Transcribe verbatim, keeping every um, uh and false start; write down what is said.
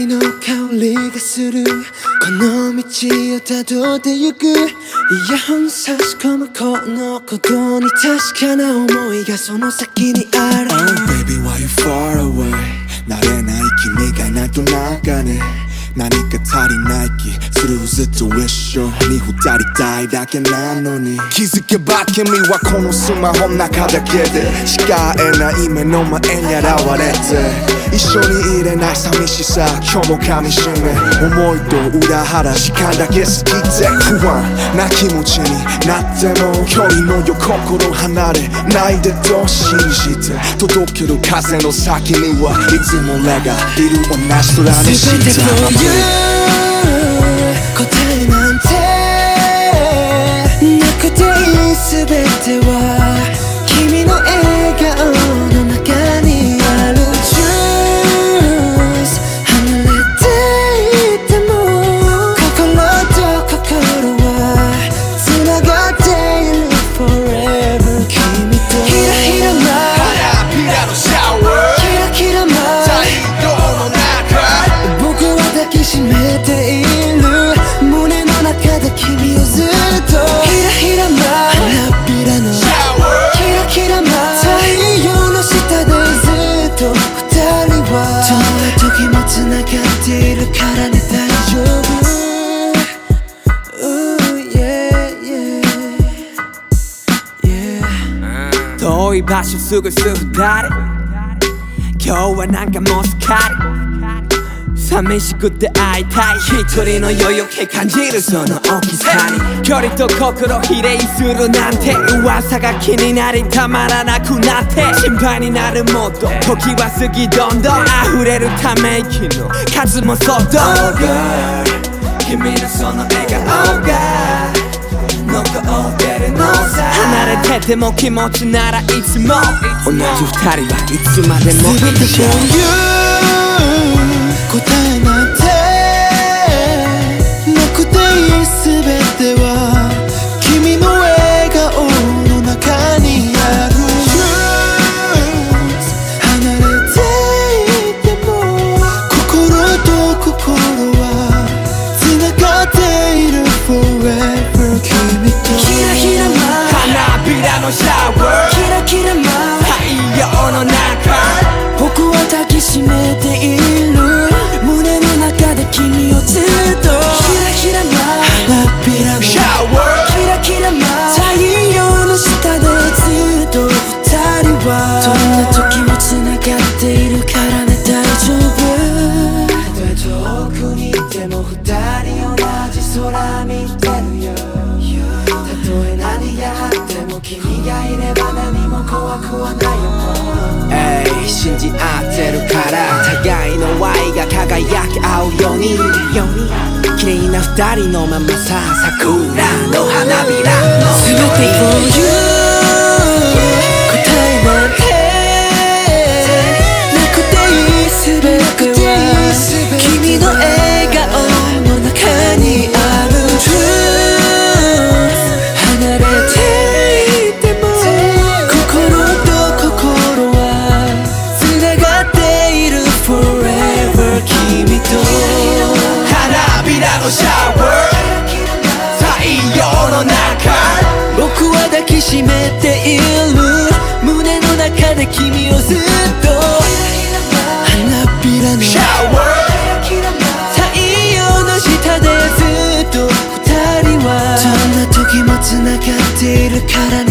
恋の香りがするこの道をたどってゆくイヤホン差し込むこのことに確かな思いがその先にある Oh baby why you far away 慣れない君がいないとなんかね何か足りない気するずっと一緒に二人たいだけなのに気づけば君はこのスマホの中だけでしか会えない目の前に現れて一緒にいれない寂しさ今日も噛みしめ思いと裏腹時間だけ過ぎて不安な気持ちになっても距離のよ心離れないでと信じて届ける風の先にはいつも俺がいる同じ空にした答えなんてなくていい全ては君の笑顔の中にある Choose 離れていても心と心は繋がっている Forever 君とひらひら舞う花びらのシャワーキラキラ舞う太陽の中僕は抱きしめている胸の中で君をずっとひらひら舞う花びらのキラキラ舞う太陽の下でずっと二人はどんな時も繋がっているからね大丈夫 Ooh, yeah, yeah, yeah. 遠い場所過ごす二人今日はなんかもうすっかり寂しくて会いたい一人の余裕感じるその大きさに距離と心比例するなんて噂が気になりたまらなくなって心配になるもっと時は過ぎどんどん溢れるため息の数もそっと Oh girl 君のその笑顔が残ってるのさ離れてても気持ちならいつも同じ二人はいつまでも一緒答えなんてなくていい全ては君の笑顔の中にある Choose 離れていても心と心は繋がっている Forever 君とひらひら舞う花びらのシャワーキラキラ舞う太陽の中僕は抱きしめている胸の中で君をずっとひらひら舞う花びらのシャワーキラキラ舞う太陽の下でずっと二人はどんな時も繋がっているからね大丈夫たとえ遠くにいても二人同じ空見てるよたとえ何があっても君がいれば何も怖くはないよ Ey信じ合ってるから互いの愛が輝き合うように綺麗な二人のままさ桜の花びらの全て for you 答えなんてなくていい全ては君の笑顔の中にある Truth 離れていても心と心は繋がっている Forever 君と花びらのシャワー太陽の中僕は抱きしめている胸の中で君をずっと花びらのシャワー太陽の下でずっと二人はどんな時も繋がっているからね